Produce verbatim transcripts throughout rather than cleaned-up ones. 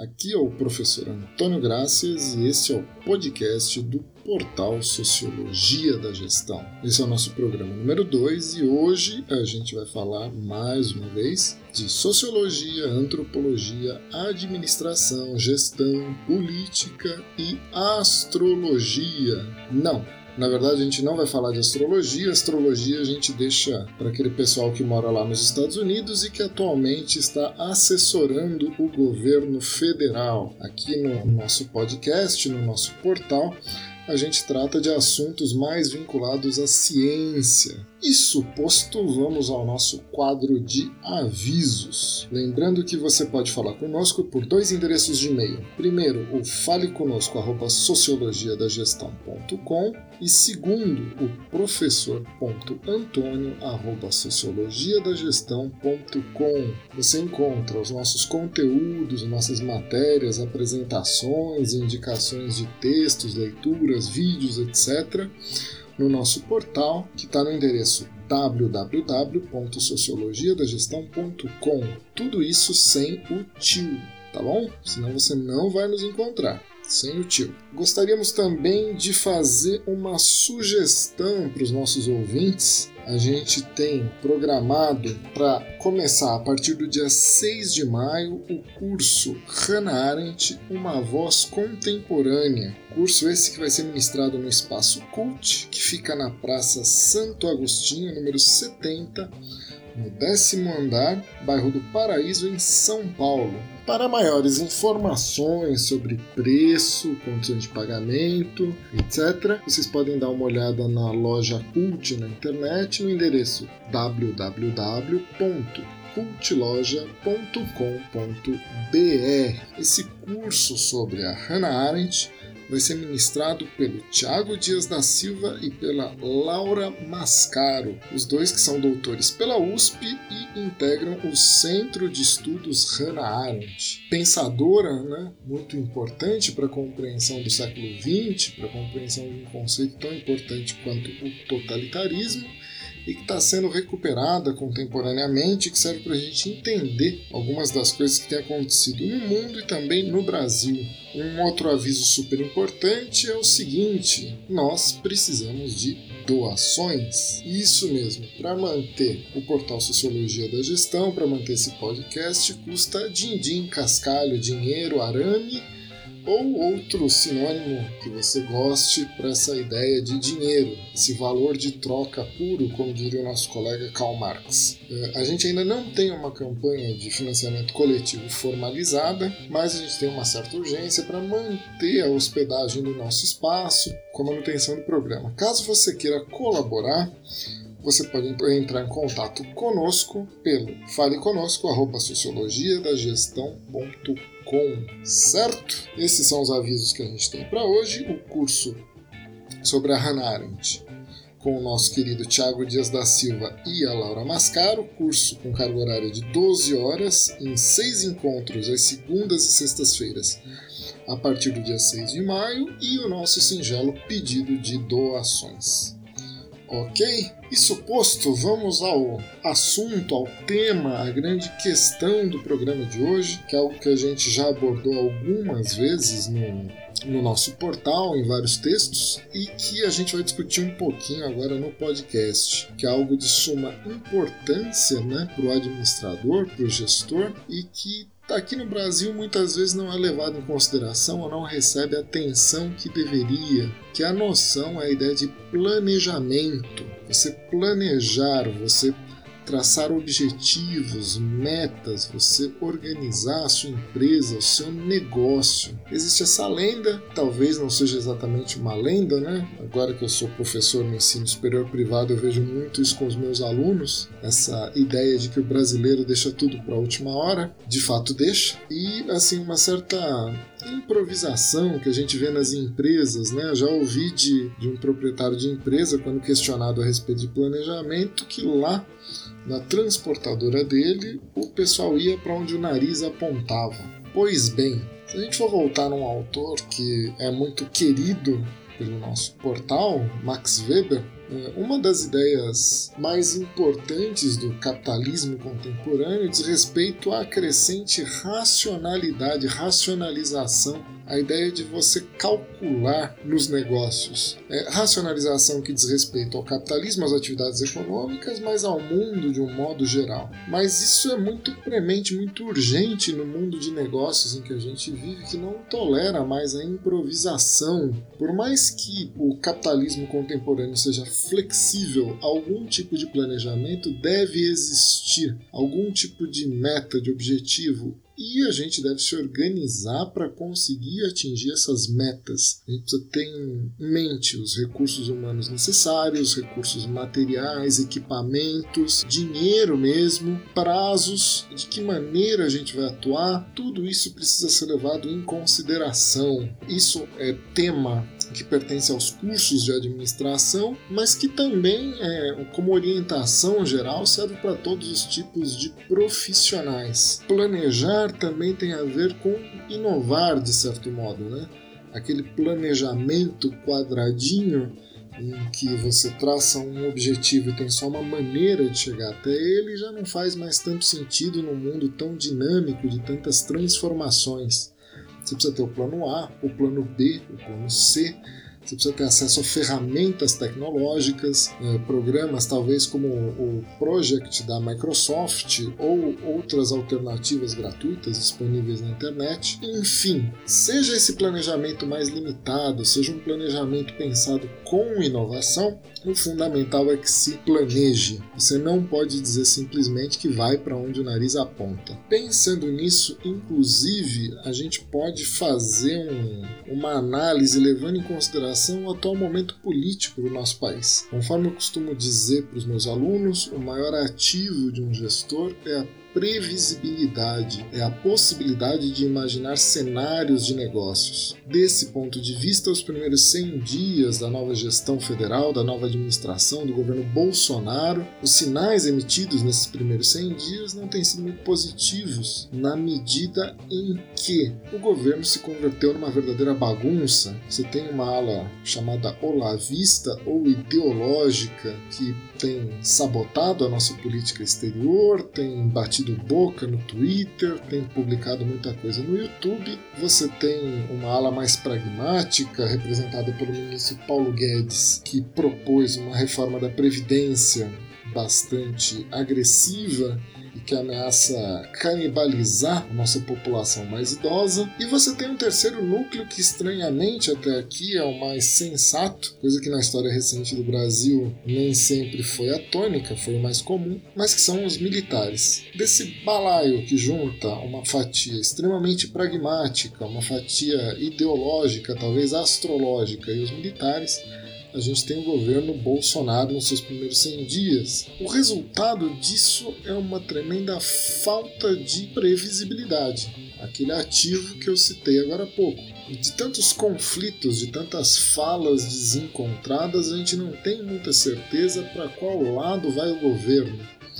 Aqui é o professor Antônio Gracias e este é o podcast do portal Sociologia da Gestão. Esse é o nosso programa número dois e hoje a gente vai falar mais uma vez de sociologia, antropologia, administração, gestão, política e astrologia. Não! Na verdade, a gente não vai falar de astrologia. Astrologia a gente deixa para aquele pessoal que mora lá nos Estados Unidos e que atualmente está assessorando o governo federal. Aqui no nosso podcast, no nosso portal, a gente trata de assuntos mais vinculados à ciência. Isso posto, vamos ao nosso quadro de avisos. Lembrando que você pode falar conosco por dois endereços de e-mail. Primeiro, o faleconosco arroba sociologia da gestão ponto com e segundo, o professor.antônio arroba sociologia da gestão ponto com. Você encontra os nossos conteúdos, nossas matérias, apresentações, indicações de textos, leituras, vídeos, etcétera no nosso portal, que está no endereço w w w ponto sociologia da gestão ponto com. Tudo isso sem o tio, tá bom? Senão você não vai nos encontrar. Sem o tio. Gostaríamos também de fazer uma sugestão para os nossos ouvintes. A gente tem programado para começar a partir do dia seis de maio o curso Hannah Arendt, uma voz contemporânea. Curso esse que vai ser ministrado no Espaço Cult, que fica na Praça Santo Agostinho, número setenta, no décimo andar, bairro do Paraíso, em São Paulo. Para maiores informações sobre preço, condições de pagamento, etcétera, vocês podem dar uma olhada na loja Cult na internet no endereço w w w ponto cult loja ponto com ponto b r. Esse curso sobre a Hannah Arendt vai ser ministrado pelo Tiago Dias da Silva e pela Laura Mascaro, os dois que são doutores pela U S P e integram o Centro de Estudos Hannah Arendt. Pensadora, né, muito importante para a compreensão do século vinte, para a compreensão de um conceito tão importante quanto o totalitarismo, e que está sendo recuperada contemporaneamente, que serve para a gente entender algumas das coisas que têm acontecido no mundo e também no Brasil. Um outro aviso super importante é o seguinte: nós precisamos de doações. Isso mesmo, para manter o portal Sociologia da Gestão, para manter esse podcast, custa din-din, cascalho, dinheiro, arame ou outro sinônimo que você goste para essa ideia de dinheiro, esse valor de troca puro, como diria o nosso colega Karl Marx. A gente ainda não tem uma campanha de financiamento coletivo formalizada, mas a gente tem uma certa urgência para manter a hospedagem do nosso espaço com a manutenção do programa. Caso você queira colaborar, você pode entrar em contato conosco pelo faleconosco arroba sociologia da gestão ponto com, certo? Esses são os avisos que a gente tem para hoje. O curso sobre a Hannah Arendt com o nosso querido Tiago Dias da Silva e a Laura Mascaro, curso com carga horária de doze horas, em seis encontros às segundas e sextas-feiras, a partir do dia seis de maio, e o nosso singelo pedido de doações. Ok? Isso posto, vamos ao assunto, ao tema, a grande questão do programa de hoje, que é algo que a gente já abordou algumas vezes no, no nosso portal, em vários textos, e que a gente vai discutir um pouquinho agora no podcast, que é algo de suma importância, né, para o administrador, para o gestor, e que aqui no Brasil muitas vezes não é levado em consideração ou não recebe a atenção que deveria, que é a noção, a ideia de planejamento. Você planejar, você traçar objetivos, metas, você organizar a sua empresa, o seu negócio. Existe essa lenda, talvez não seja exatamente uma lenda, né? Agora que eu sou professor no ensino superior privado, eu vejo muito isso com os meus alunos, essa ideia de que o brasileiro deixa tudo para a última hora, de fato deixa, e assim uma certa improvisação que a gente vê nas empresas, né? Eu já ouvi de, de um proprietário de empresa, quando questionado a respeito de planejamento, que lá na transportadora dele o pessoal ia para onde o nariz apontava. Pois bem, se a gente for voltar num autor que é muito querido pelo nosso portal, Max Weber, uma das ideias mais importantes do capitalismo contemporâneo diz respeito à crescente racionalidade, racionalização, a ideia de você calcular nos negócios. É, racionalização que diz respeito ao capitalismo, às atividades econômicas, mas ao mundo de um modo geral. Mas isso é muito premente, muito urgente no mundo de negócios em que a gente vive, que não tolera mais a improvisação. Por mais que o capitalismo contemporâneo seja flexível, algum tipo de planejamento deve existir, algum tipo de meta, de objetivo, e a gente deve se organizar para conseguir atingir essas metas. A gente precisa ter em mente os recursos humanos necessários, recursos materiais, equipamentos, dinheiro mesmo, prazos, de que maneira a gente vai atuar. Tudo isso precisa ser levado em consideração. Isso é tema que pertence aos cursos de administração, mas que também, é, como orientação geral, serve para todos os tipos de profissionais. Planejar também tem a ver com inovar, de certo modo, né? Aquele planejamento quadradinho em que você traça um objetivo e tem só uma maneira de chegar até ele, já não faz mais tanto sentido num mundo tão dinâmico, de tantas transformações. Você precisa ter o plano A, o plano B, o plano C. Você precisa ter acesso a ferramentas tecnológicas, eh, programas talvez como o Project da Microsoft ou outras alternativas gratuitas disponíveis na internet. Enfim, seja esse planejamento mais limitado, seja um planejamento pensado com inovação, o fundamental é que se planeje. Você não pode dizer simplesmente que vai para onde o nariz aponta. Pensando nisso, inclusive, a gente pode fazer um, uma análise levando em consideração o atual momento político do nosso país. Conforme eu costumo dizer para os meus alunos, o maior ativo de um gestor é a previsibilidade, é a possibilidade de imaginar cenários de negócios. Desse ponto de vista, os primeiros cem dias da nova gestão federal, da nova administração do governo Bolsonaro, os sinais emitidos nesses primeiros cem dias não têm sido muito positivos, na medida em que o governo se converteu numa verdadeira bagunça. Você tem uma ala chamada olavista ou ideológica que tem sabotado a nossa política exterior, tem batido boca no Twitter, tem publicado muita coisa no YouTube. Você tem uma ala mais pragmática, representada pelo ministro Paulo Guedes, que propôs uma reforma da Previdência bastante agressiva e que ameaça canibalizar a nossa população mais idosa. E você tem um terceiro núcleo que, estranhamente, até aqui é o mais sensato, coisa que na história recente do Brasil nem sempre foi a tônica, foi o mais comum, mas que são os militares. Desse balaio que junta uma fatia extremamente pragmática, uma fatia ideológica, talvez astrológica, e os militares, a gente tem o governo Bolsonaro nos seus primeiros cem dias. O resultado disso é uma tremenda falta de previsibilidade, aquele ativo que eu citei agora há pouco. De tantos conflitos, de tantas falas desencontradas, a gente não tem muita certeza para qual lado vai o governo.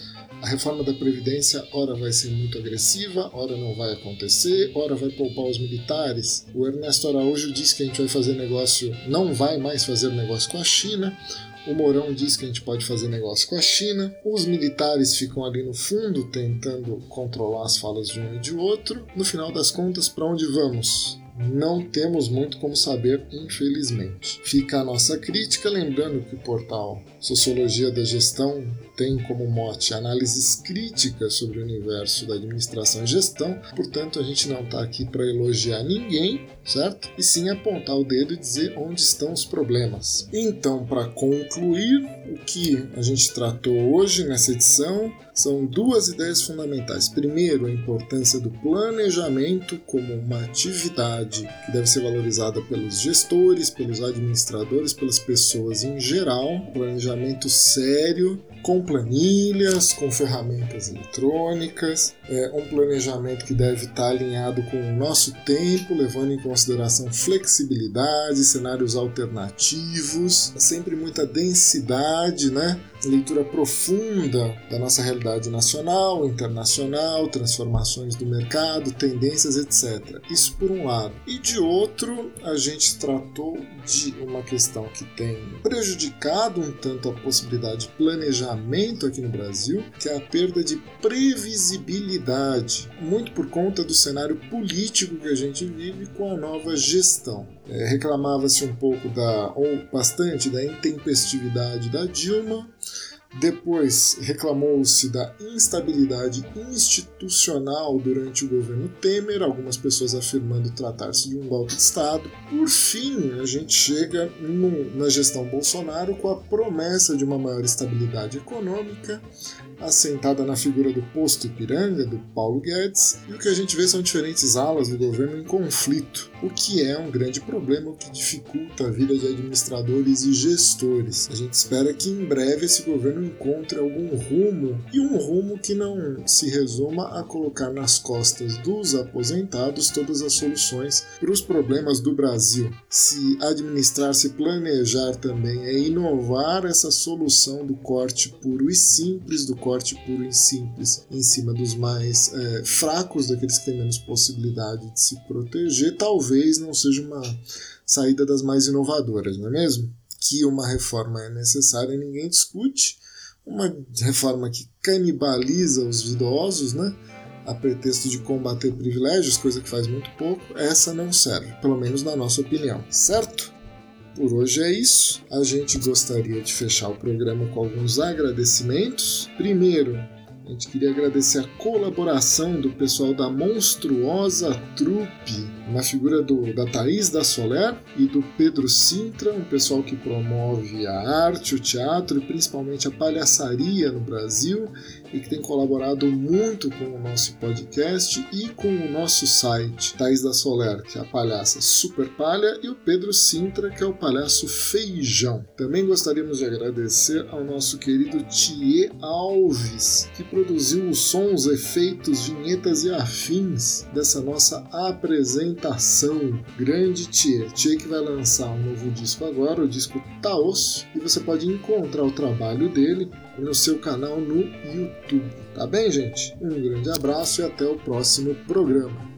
A reforma da Previdência, ora vai ser muito agressiva, ora não vai acontecer, ora vai poupar os militares. O Ernesto Araújo diz que a gente vai fazer negócio, não vai mais fazer negócio com a China. O Mourão diz que a gente pode fazer negócio com a China. Os militares ficam ali no fundo tentando controlar as falas de um e de outro. No final das contas, para onde vamos? Não temos muito como saber, infelizmente. Fica a nossa crítica, lembrando que o portal Sociologia da Gestão tem como mote análises críticas sobre o universo da administração e gestão, portanto a gente não está aqui para elogiar ninguém, certo? E sim apontar o dedo e dizer onde estão os problemas. Então, para concluir, o que a gente tratou hoje nessa edição são duas ideias fundamentais. Primeiro, a importância do planejamento como uma atividade que deve ser valorizada pelos gestores, pelos administradores, pelas pessoas em geral. Planejamento sério, com planilhas, com ferramentas eletrônicas, é um planejamento que deve estar alinhado com o nosso tempo, levando em consideração flexibilidade, cenários alternativos, sempre muita densidade, né? Leitura profunda da nossa realidade nacional, internacional, transformações do mercado, tendências, etcétera. Isso por um lado. E de outro, a gente tratou de uma questão que tem prejudicado um tanto a possibilidade de planejamento aqui no Brasil, que é a perda de previsibilidade, muito por conta do cenário político que a gente vive com a nova gestão. É, reclamava-se um pouco da, ou bastante da intempestividade da Dilma. Depois reclamou-se da instabilidade institucional durante o governo Temer, algumas pessoas afirmando tratar-se de um golpe de Estado. Por fim, a gente chega no, na gestão Bolsonaro com a promessa de uma maior estabilidade econômica, assentada na figura do posto Ipiranga, do Paulo Guedes, e o que a gente vê são diferentes alas do governo em conflito, o que é um grande problema, o que dificulta a vida de administradores e gestores. A gente espera que em breve esse governo encontre algum rumo, e um rumo que não se resuma a colocar nas costas dos aposentados todas as soluções para os problemas do Brasil. Se administrar, se planejar também é inovar essa solução do corte puro e simples, do corte puro e simples em cima dos mais é, fracos, daqueles que têm menos possibilidade de se proteger, talvez não seja uma saída das mais inovadoras, não é mesmo? Que uma reforma é necessária, ninguém discute. Uma reforma que canibaliza os idosos, né, a pretexto de combater privilégios, coisa que faz muito pouco, essa não serve, pelo menos na nossa opinião, certo? Por hoje é isso. A gente gostaria de fechar o programa com alguns agradecimentos. Primeiro, a gente queria agradecer a colaboração do pessoal da Monstruosa Trupe, na figura do, da Thaís da Soler e do Pedro Sintra, um pessoal que promove a arte, o teatro e principalmente a palhaçaria no Brasil e que tem colaborado muito com o nosso podcast e com o nosso site. Thaís da Soler, que é a palhaça Super Palha, e o Pedro Sintra, que é o palhaço Feijão. Também gostaríamos de agradecer ao nosso querido Thier Alves, que produziu os sons, efeitos, vinhetas e afins dessa nossa apresentação. Grande Thier. Thier que vai lançar um novo disco agora, o disco Taosso, e você pode encontrar o trabalho dele no seu canal no YouTube. Tá bem, gente? Um grande abraço e até o próximo programa.